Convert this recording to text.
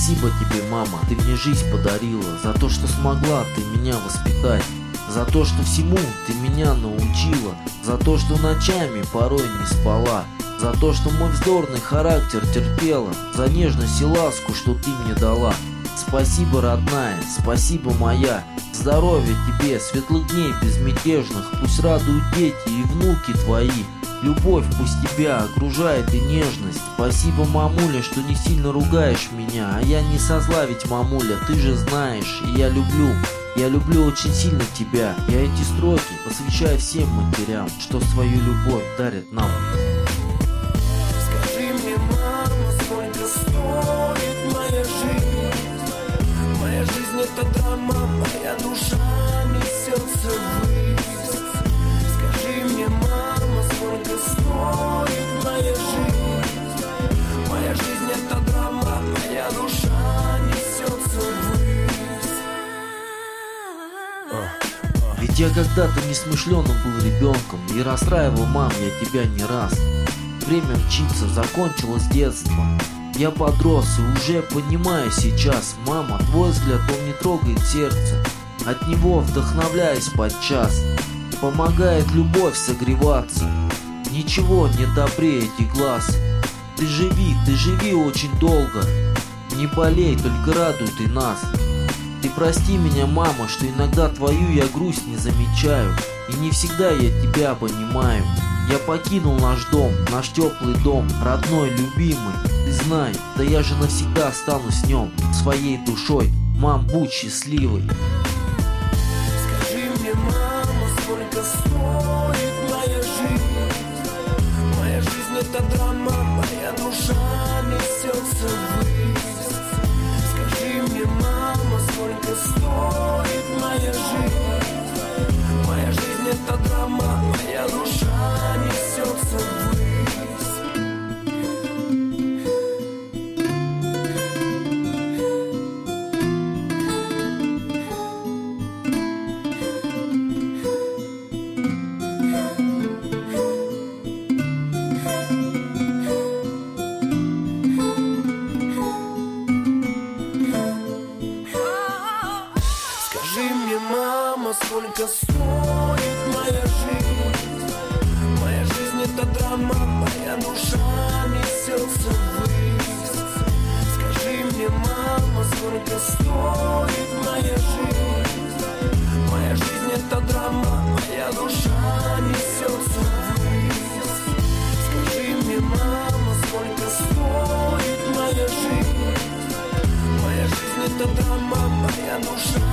Спасибо тебе, мама, ты мне жизнь подарила, за то, что смогла ты меня воспитать, за то, что всему ты меня научила, за то, что ночами порой не спала, за то, что мой вздорный характер терпела, за нежность и ласку, что ты мне дала. Спасибо, родная, спасибо, моя. Здоровья тебе, светлых дней безмятежных, пусть радуют дети и внуки твои. Любовь пусть тебя окружает и нежность. Спасибо, мамуля, что не сильно ругаешь меня, а я не со зла, ведь, мамуля, ты же знаешь, и я люблю очень сильно тебя. Я эти строки посвящаю всем матерям, что свою любовь дарят нам. Скажи мне, мама, сколько стоит моя жизнь? Моя жизнь это драма, моя душа несется ввысь. Скажи мне, мама, сколько стоит моя жизнь? Моя жизнь это драма, моя душа несется ввысь. Ведь я когда-то несмышленым был ребенком и расстраивал, мам, я тебя не раз. Время мчится, закончилось детство. Я подрос и уже понимаю сейчас, мама, твой взгляд, он не трогает сердце. От него вдохновляюсь подчас, помогает любовь согреваться. Ничего не добрее этих глаз. Ты живи очень долго. Не болей, только радуй ты нас. Ты прости меня, мама, что иногда твою я грусть не замечаю, и не всегда я тебя понимаю. Я покинул наш дом, наш теплый дом, родной, любимый. Ты знай, да я же навсегда останусь в нем, своей душой. Мам, будь счастливой. Скажи мне, мама, сколько стоит моя жизнь? Моя жизнь это драма, моя душа несется ввысь. Скажи мне, мама, сколько стоит моя жизнь? Моя жизнь это драма, моя душа несется ввысь. Скажи мне, мама, сколько стоит моя жизнь? Моя жизнь это драма, моя душа несется ввысь. Скажи мне, мама, сколько стоит моя жизнь? Моя жизнь это драма, моя душа несется ввысь. Скажи мне, мама, сколько стоит моя жизнь? Моя жизнь это драма, моя душа